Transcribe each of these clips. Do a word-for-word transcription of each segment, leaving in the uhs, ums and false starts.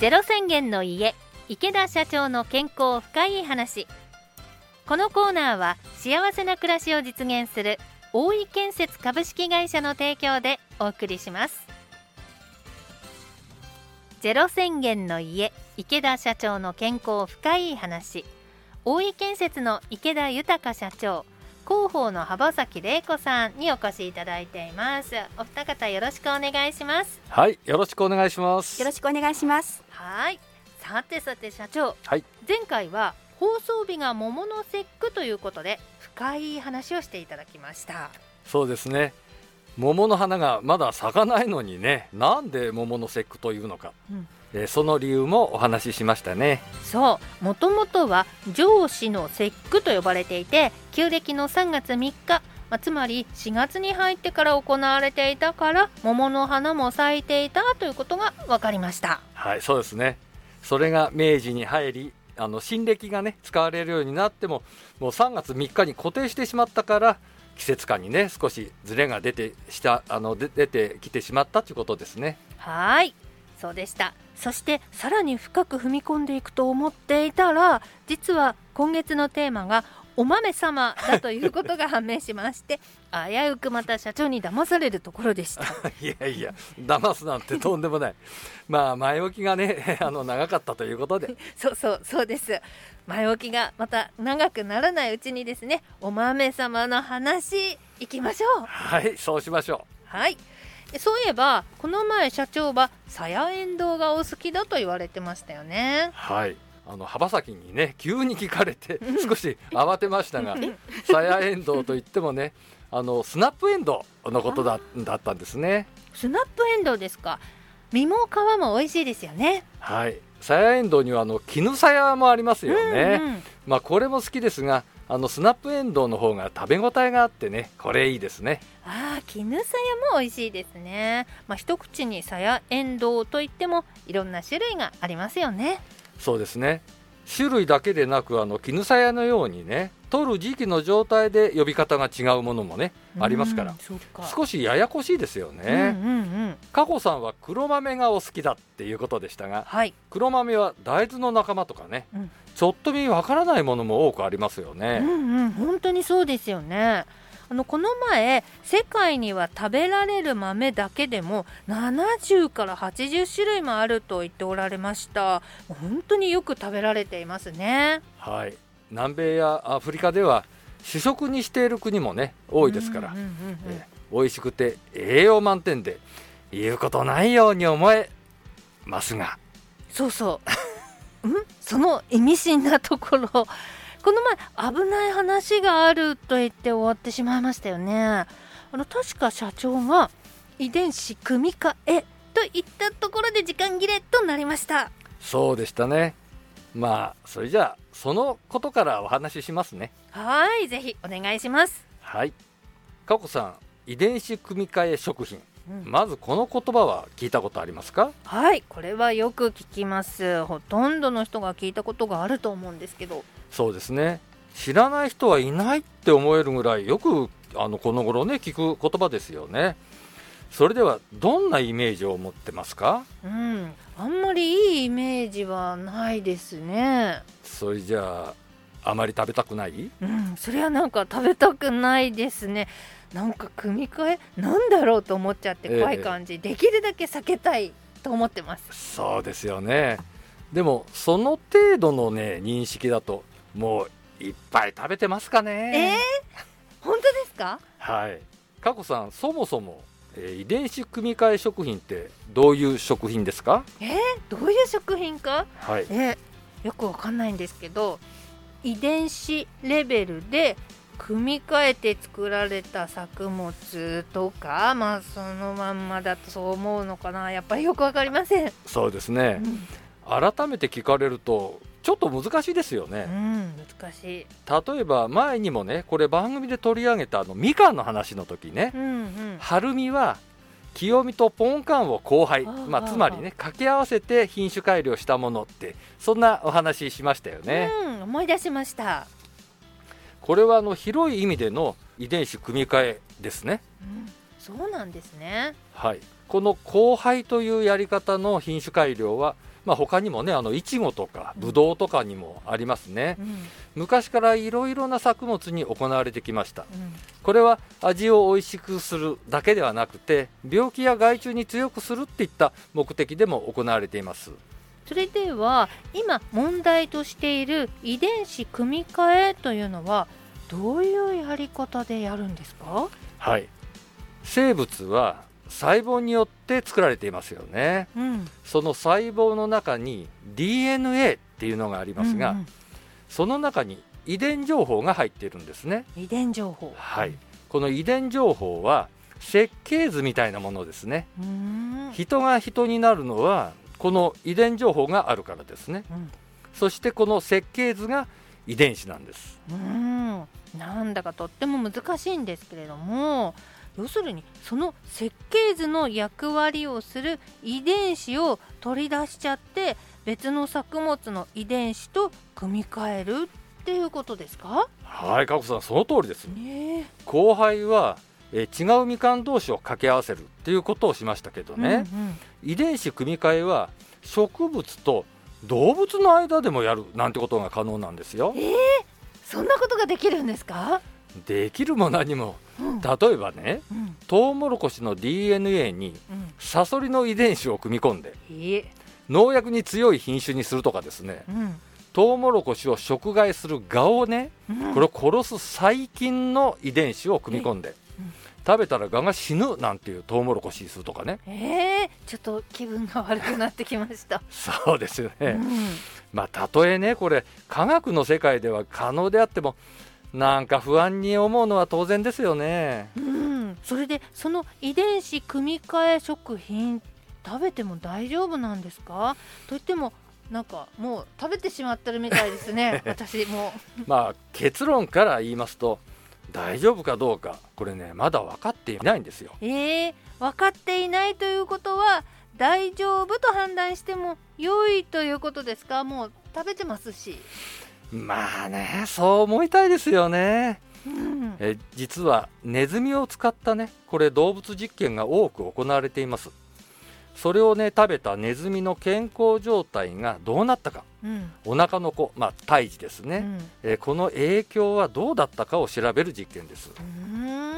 ゼロ宣言の家、池田社長の健康深い話。このコーナーは幸せな暮らしを実現する大井建設株式会社の提供でお送りします。ゼロ宣言の家、池田社長の健康深い話。大井建設の池田豊社長、広報の浜崎玲子さんにお越しいただいています。お二方よろしくお願いします。 はい、よろしくお願いします。 よろしくお願いします。 はい、さてさて社長、 はい、 前回は放送日が桃の節句ということで深い話をしていただきました。 そうですね、桃の花がまだ咲かないのにね、なんで桃の節句というのか、うんえー、その理由もお話ししましたね。 そう、もともとは上司の節句と呼ばれていて、旧暦のさんがつみっか、まあ、つまりしがつに入ってから行われていたから桃の花も咲いていたということが分かりました。 はい、そうですね。それが明治に入り、あの新暦がね使われるようになっても、もうさんがつみっかに固定してしまったから、季節感にね少しズレが出てしたあので出てきてしまったということですね。 はい、そうでした。そしてさらに深く踏み込んでいくと思っていたら、実は今月のテーマがお豆様だということが判明しまして危うくまた社長に騙されるところでしたいやいや、騙すなんてとんでもないまあ前置きがねあの長かったということでそうそうそうです。前置きがまた長くならないうちにですね、お豆様の話いきましょう。 はい、そうしましょう。 はい、そういえばこの前社長はさやえんどうがお好きだと言われてましたよね。 はい、あの幅崎にね急に聞かれて少し慌てましたがさやえんどうといってもね、あのスナップエンドウのこと だ, だったんですね。 スナップエンドウですか。実も皮も美味しいですよね。 はい、さやえんどうにはあの絹さやもありますよね、うんうん、まあこれも好きですが、あのスナップエンドウの方が食べ応えがあってね、これいいですね。 ああ、絹さやも美味しいですね。まあ、一口にさやえんどうといってもいろんな種類がありますよね。 そうですね、種類だけでなく、あの絹さやのようにね、取る時期の状態で呼び方が違うものもねありますから、 そうか、 少しややこしいですよね、うんうんうん、加穂さんは黒豆がお好きだっていうことでしたが、はい、黒豆は大豆の仲間とかね、うん、ちょっと見わからないものも多くありますよね。 うんうん、本当にそうですよね。あのこの前、世界には食べられる豆だけでもななじゅうからはちじゅっしゅるいもあると言っておられました。本当によく食べられていますね。 はい、南米やアフリカでは主食にしている国もね多いですから、うんうんうんうん、えー、美味しくて栄養満点で言うことないように思えますが、 そうそうんその意味深なところ、この前危ない話があると言って終わってしまいましたよね。あの確か社長が遺伝子組み換えといったところで時間切れとなりました。 そうでしたね。まあそれじゃあそのことからお話ししますね。 はい、ぜひお願いします。 はい、加穂さん、遺伝子組み換え食品、うん、まずこの言葉は聞いたことありますか？ はい、これはよく聞きます。ほとんどの人が聞いたことがあると思うんですけど。 そうですね、知らない人はいないって思えるぐらいよくあのこの頃ね聞く言葉ですよね。それではどんなイメージを持ってますか？ うん、あんまりいいイメージはないですね。 それじゃああまり食べたくない？ うん、それはなんか食べたくないですね。なんか組み換えなんだろうと思っちゃって怖い感じ、えー、できるだけ避けたいと思ってます。 そうですよね。でもその程度のね認識だともういっぱい食べてますかね。 えー、本当ですか？はい、 加穂さん、そもそも、えー、遺伝子組み換え食品ってどういう食品ですか？ えー、どういう食品か、 はい、 えー、よくわかんないんですけど、遺伝子レベルで組み換えて作られた作物とか、まあそのまんまだとそう思うのかな。やっぱりよくわかりません。 そうですね、うん、改めて聞かれるとちょっと難しいですよね、 うん、難しい。 例えば前にもねこれ番組で取り上げたあのみかんの話の時ね、うんうん、春みは清見とポンカンを交配、まあ、つまりね掛け合わせて品種改良したものって、そんなお話しましたよね、 うん、思い出しました。 これはあの広い意味での遺伝子組み換えですね、 うん、そうなんですね。 はい、この交配というやり方の品種改良はまあ、他にもねあのイチゴとかブドウとかにもありますね、 うん、 昔からいろいろな作物に行われてきました、 うん、 これは味を美味しくするだけではなくて病気や害虫に強くするっていった目的でも行われています。 それでは今問題としている遺伝子組み換えというのはどういうやり方でやるんですか？ はい、生物は細胞によって作られていますよね、 うん、 その細胞の中に ディーエヌエー っていうのがありますが、 うんうん、 その中に遺伝情報が入っているんですね。 遺伝情報、 はい、この遺伝情報は設計図みたいなものですね。 うーん、 人が人になるのはこの遺伝情報があるからですね、 うん、 そしてこの設計図が遺伝子なんです。 うーん、なんだかとっても難しいんですけれども、要するにその設計図の役割をする遺伝子を取り出しちゃって別の作物の遺伝子と組み換えるっていうことですか？ はい、かこさんその通りです、 ね、 交配はえ違うみかん同士を掛け合わせるっていうことをしましたけどね、 うんうん、 遺伝子組み換えは植物と動物の間でもやるなんてことが可能なんですよ。 えー、そんなことができるんですか？ できるも何も、 うん、 例えばね、 うん、 トウモロコシの ディーエヌエー にサソリの遺伝子を組み込んで、 うん、えー、 農薬に強い品種にするとかですね、 うん、 トウモロコシを食害する蛾をね、 うん、 これを殺す細菌の遺伝子を組み込んで、 うん、 食べたら蛾が死ぬなんていうトウモロコシにするとかね。 えー、ちょっと気分が悪くなってきましたそうですよね、 うん、 まあたとえねこれ科学の世界では可能であってもなんか不安に思うのは当然ですよね。 うん、それでその遺伝子組み換え食品食べても大丈夫なんですか？といってもなんかもう食べてしまってるみたいですね私もまあ結論から言いますと大丈夫かどうかこれねまだ分かっていないんですよ。 えー、分かっていないということは大丈夫と判断しても良いということですか？もう食べてますし。 まあねそう思いたいですよね、 うん、 え実はネズミを使ったねこれ動物実験が多く行われています。それをね食べたネズミの健康状態がどうなったか、 うん、 お腹の子、まあ胎児ですね、うん、えこの影響はどうだったかを調べる実験です。 うん、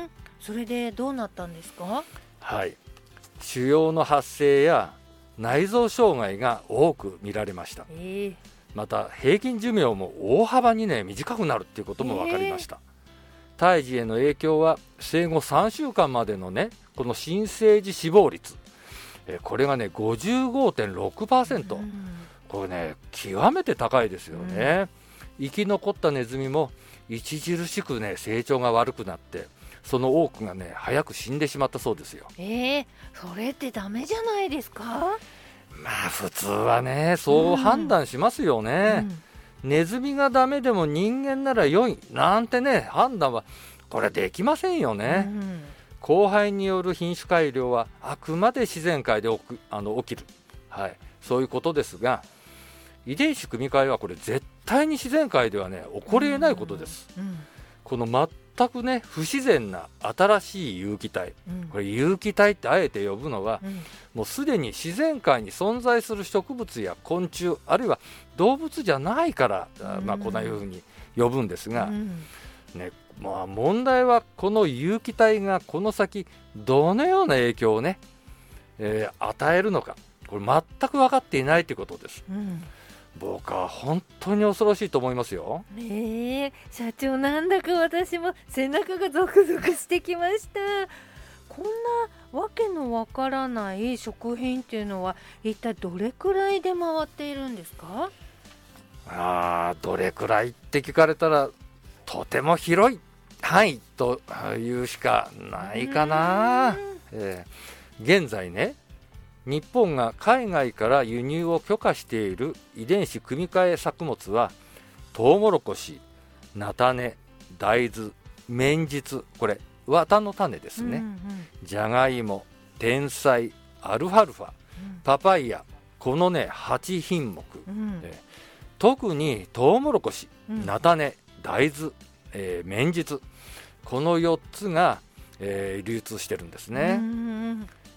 それでどうなったんですか？ はい、腫瘍の発生や内臓障害が多く見られました、 えー、 また平均寿命も大幅にね短くなるっていうことも分かりました、えー、胎児への影響は生後さんしゅうかんまでのねこの新生児死亡率、えこれがね ごじゅうごてんろくパーセント、うん、これね極めて高いですよね、うん、生き残ったネズミも著しくね成長が悪くなってその多くがね早く死んでしまったそうですよ。 えー、それってダメじゃないですか？ まあ普通はねそう判断しますよね、うん、ネズミがダメでも人間なら良いなんてね判断はこれできませんよね、うん、交配による品種改良はあくまで自然界で起き、あの起きる、はい、そういうことですが遺伝子組み換えはこれ絶対に自然界ではね起こり得ないことです、うんうん、この全くね不自然な新しい有機体、うん、これ有機体ってあえて呼ぶのは、うん、もうすでに自然界に存在する植物や昆虫あるいは動物じゃないから、うんまあ、こんなふうに呼ぶんですが、うんねまあ、問題はこの有機体がこの先どのような影響をね、えー、与えるのかこれ全く分かっていないということです、うん僕は本当に恐ろしいと思いますよ。 ねえ社長なんだか私も背中がゾクゾクしてきました。こんなわけのわからない食品っていうのは一体どれくらいで回っているんですか？ あどれくらいって聞かれたらとても広い範囲というしかないかな、えー、現在ね日本が海外から輸入を許可している遺伝子組み換え作物はトウモロコシ、菜種、大豆、綿実これ綿の種ですね、うんうん、じゃがいも、天菜、アルファルファ、うん、パパイヤこのねはちひんもく、うんえー、特にトウモロコシ、菜種、大豆、えー、綿実このよっつが、えー、流通してるんですね、うん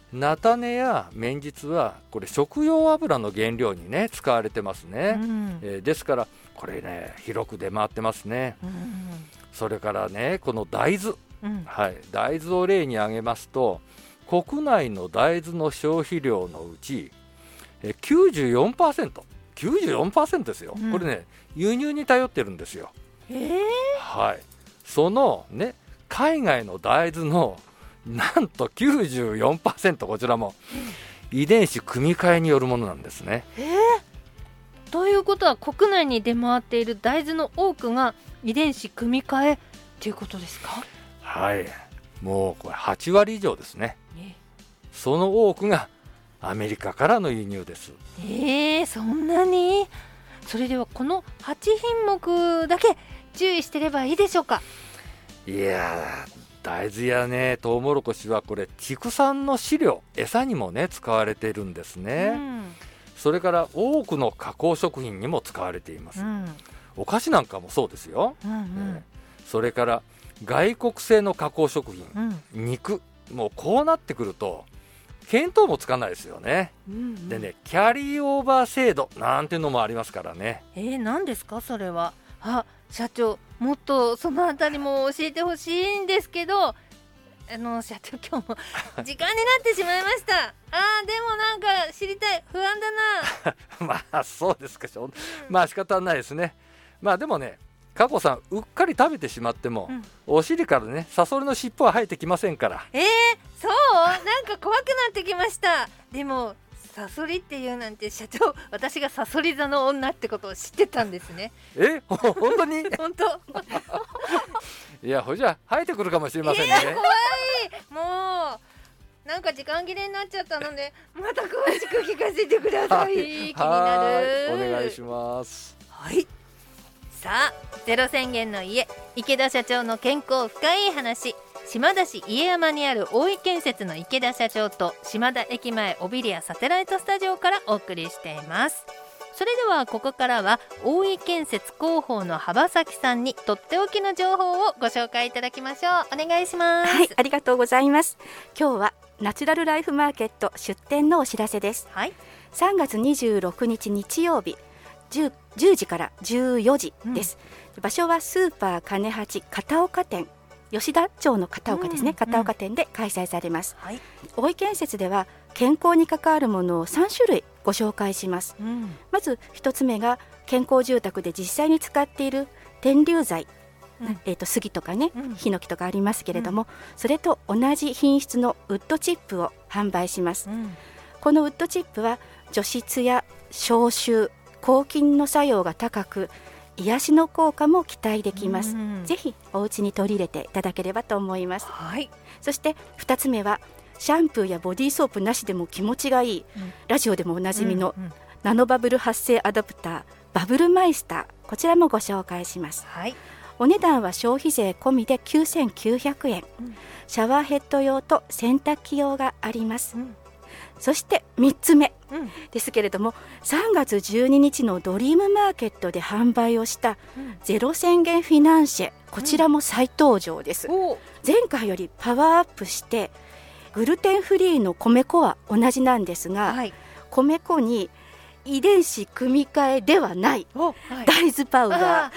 菜種や綿実はこれ食用油の原料にね使われてますね、うん、えー、ですからこれね広く出回ってますね、うん、それからねこの大豆、うん、はい、大豆を例に挙げますと国内の大豆の消費量のうち きゅうじゅうよんパーセント きゅうじゅうよんパーセント ですよ、うん、これね輸入に頼ってるんですよ、 えーはい、そのね海外の大豆のなんと きゅうじゅうよんパーセント こちらも遺伝子組み換えによるものなんですね、 えー、ということは国内に出回っている大豆の多くが遺伝子組み換えということですか？ はい、もうこれはちわり以上ですね、ね、その多くがアメリカからの輸入です。 えー、そんなに？それではこのはち品目だけ注意してればいいでしょうか？ いや大豆やねトウモロコシはこれ畜産の飼料餌にもね使われているんですね、うん、それから多くの加工食品にも使われています、うん、お菓子なんかもそうですよ、うんうんえー、それから外国製の加工食品、うん、肉もうこうなってくると見当もつかないですよね、うんうん、でねキャリーオーバー制度なんていうのもありますからね。 えー、何ですかそれは？あ、社長もっとそのあたりも教えてほしいんですけど、あの社長今日も時間になってしまいました。あーでもなんか知りたい、不安だなまあそうですか、うん、まあ仕方ないですね。まあでもね佳子さんうっかり食べてしまっても、うん、お尻からねサソリの尻尾は生えてきませんから。 えー、そうなんか怖くなってきました。でもサソリっていうなんて社長、私がサソリ座の女ってことを知ってたんですね。 え本当に本当いやほじゃ生えてくるかもしれませんね。 怖い、もうなんか時間切れになっちゃったのでまた詳しく聞かせてください、はい、気になる。 お願いします。 はい、さあゼロ宣言の家、池田社長の健康深い話、島田市家山にある大井建設の池田社長と島田駅前オビリアサテライトスタジオからお送りしています。それではここからは大井建設広報の幅崎さんにとっておきの情報をご紹介いただきましょう。お願いします。 はい、ありがとうございます。今日はナチュラルライフマーケット出店のお知らせです、はい、さんがつにじゅうろくにち日曜日 10, じゅうじからじゅうよじです、うん、場所はスーパー金八片岡店、吉田町の片岡ですね、うん、片岡店で開催されます、うんはい、大井建設では健康に関わるものをさんしゅるいご紹介します、うん、まずひとつめが健康住宅で実際に使っている天竜材、うんえー、と杉とかね、うん、ヒノキとかありますけれども、うん、それと同じ品質のウッドチップを販売します、うん、このウッドチップは除湿や消臭、抗菌の作用が高く癒しの効果も期待できます、うん、ぜひお家に取り入れていただければと思います、はい、そしてふたつめはシャンプーやボディーソープなしでも気持ちがいい、うん、ラジオでもおなじみのナノバブル発生アダプターバブルマイスター、こちらもご紹介します、はい、お値段は消費税込みできゅうせんきゅうひゃくえん、うん、シャワーヘッド用と洗濯機用があります、うん、そしてみっつめ、うん、ですけれどもさんがつじゅうににちのドリームマーケットで販売をした、うん、ゼロ宣言フィナンシェ、こちらも再登場です、うん、前回よりパワーアップしてグルテンフリーの米粉は同じなんですが、はい、米粉に遺伝子組み換えではない、はい、大豆パウダー、はい、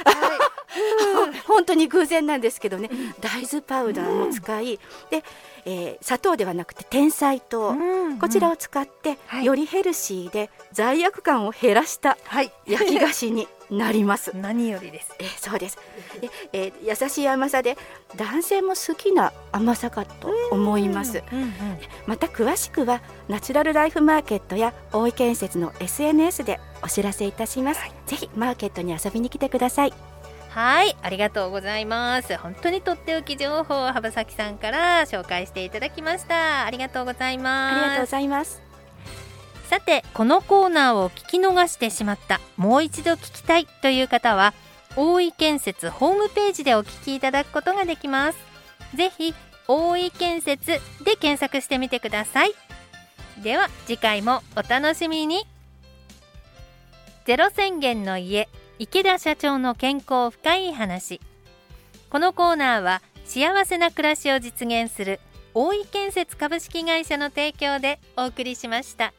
本当に偶然なんですけどね、うん、大豆パウダーも使い、うん、で、えー、砂糖ではなくて甜菜糖、うんうん、こちらを使って、はい、よりヘルシーで罪悪感を減らした焼き菓子になります何よりです、 えー、そうですで、えー、優しい甘さで男性も好きな甘さかと思います、うんうんうん、また詳しくはナチュラルライフマーケットや大井建設の エスエヌエス でお知らせいたします、はい、ぜひマーケットに遊びに来てください。 はい、ありがとうございます。本当にとっておき情報を幅崎さんから紹介していただきました。ありがとうございます。 ありがとうございます。 さてこのコーナーを聞き逃してしまった、もう一度聞きたいという方は大井建設ホームページでお聞きいただくことができます。ぜひ大井建設で検索してみてください。では次回もお楽しみに。ゼロ宣言の家、池田社長の健康深い話。このコーナーは幸せな暮らしを実現する大井建設株式会社の提供でお送りしました。